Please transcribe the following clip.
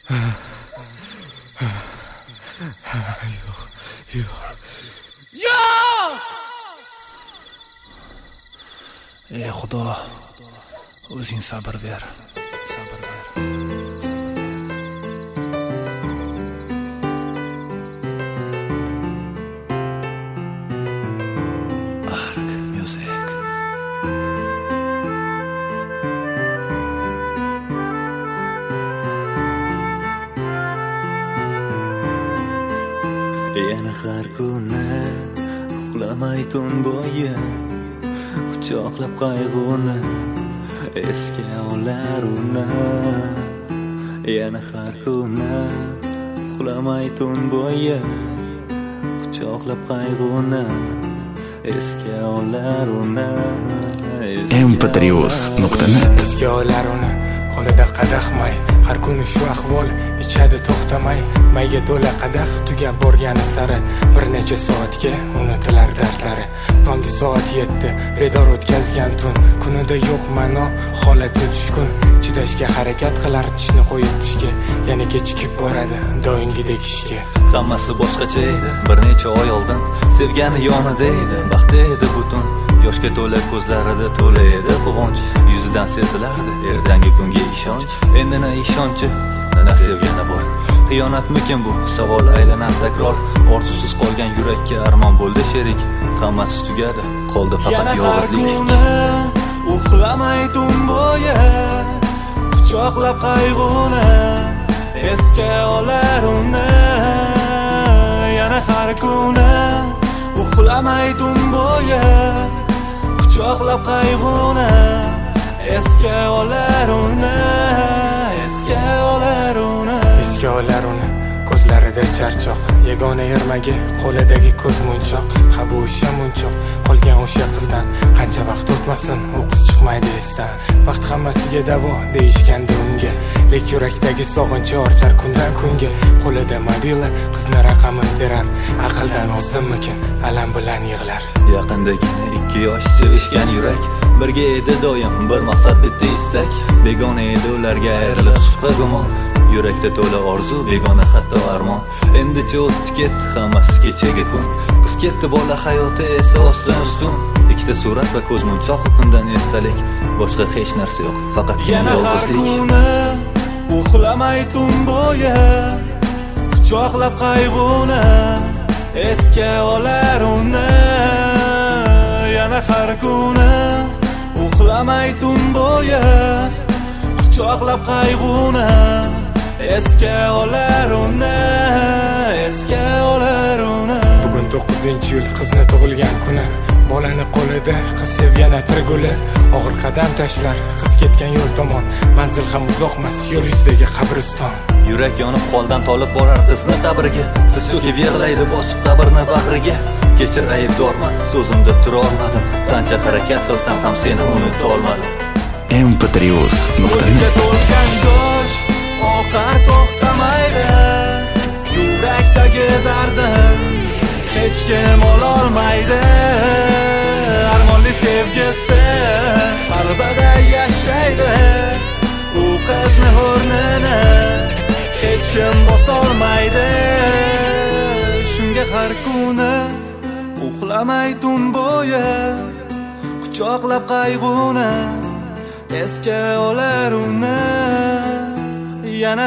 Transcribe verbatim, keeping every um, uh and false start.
Yo'q, yo'q. Yo'q! Ey Xudo, o'zing sabr ber, sabr ber. Ark Music. Yana har kuni uxlamay tun bo'yi quchoqlab qayg'uni esga olar uni. Yana har kuni uxlamay tun bo'yi quchoqlab qayg'uni esga olar uni. em p trius nuqta net Esga olar uni qo'lida qadahmay, har kuni shu ahvol ichadi to'xtamay. Mayga to'la qadah tugab borgani sari bir necha soatga unutilar dardlari. Tongi soat yetti bedor o'tkazgan tun, kunida yo'q ma'no holati tushkun. Chidashga harakat qilar tishni qo'yib tishga, yana kechikib boradi doimgidek ishga. Hammasi boshqacha edi bir necha oy oldin, sevgani yonida edi, baxti edi butun. Yoshga to'la ko'zlarida to'la edi quvonch, yuzidan sezilardi ertangi kunga ishonch. Endi na ishonchi, na sevgani bor. Xiyonatmikin bu? Savol aylanar takror. Orzusiz qolgan yurakka armon bo'ldi sherik. Hammasi tugadi, qoldi faqat yolg'izlik. Uxlamay tun bo'yi quchoqlab qayg'uni esga olar uni. Yana har kuni uxlamay tun bo'yi quchoqlab qayg'uni esga olar uni. Esga olar uni. Esga olar uni ko'zlarida charchoq, yagona ermagi qo'lidagi ko'z munchoq. Ha bu o'sha munchoq qolgan o'sha qizdan qancha vaqt o'tmasin u qiz chiqmaydi esdan. Vaqt hammasiga davo deyishgandi unga, lek yurakdagi sog'inchi ortar kundan kunga. Qo'lida mobila qizni raqamini terar, aqldan ozdimikin alam bilan yig'lar. Yaqindagina ikki yosh sevishgan yurak, birga edi doim bir maqsad bitta istak. Begona edi ularga ayriliq shubha gumon, yurakda to'la orzu begona hatto armon. Endicha o'tdi ketdi hammasi kechaga kun, qiz ketdi bola hayoti esa ostin ustun. Ikkita surat va ko'z munchoq kundan esdalik, boshqa hech narsa yo'q, faqatgina yolg'izlik. Yana har kuni uxlamay tun bo'yi quchoqlab qayg'uni esga olar uni. Yana har kuni uxlamay tun bo'yi quchoqlab qayg'uni esga olar uni. Esga olar uni. Bugun to'qqizinchi yil qizni tug'ilgan kuni. Bolani qo'lida qiz sevgan atir guli. Og'ir qadam tashlar qiz ketgan yo'l tomon, manzil ham uzoqmas yo'l yuzidagi qabriston. Yurak yonib holdan tolib borar qizni qabriga, qiz cho'kib yig'laydi bosib qabrni bag'riga. Kechir aybdorman, so'zimda tura olmadim, qancha harakat qilsam ham seni unuta olmadim. em p trius nuqta net to'lgan go'sh oqar to'xtamaydi, yurakdagi dardim hech kim ololmaydi. Armonli sevgisi qalbida yashaydi, u qizni o'rnini hech kim bosolmaydi. Shunga har kuni uxlamay tun bo'yi quchoqlab qayg'uni esga olar uni. Yana